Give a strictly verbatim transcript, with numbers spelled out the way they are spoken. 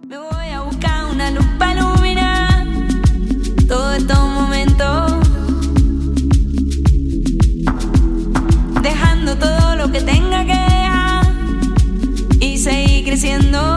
Me voy a buscar una luz para iluminar todos estos momentos, dejando todo lo que tenga que dejar y seguir creciendo.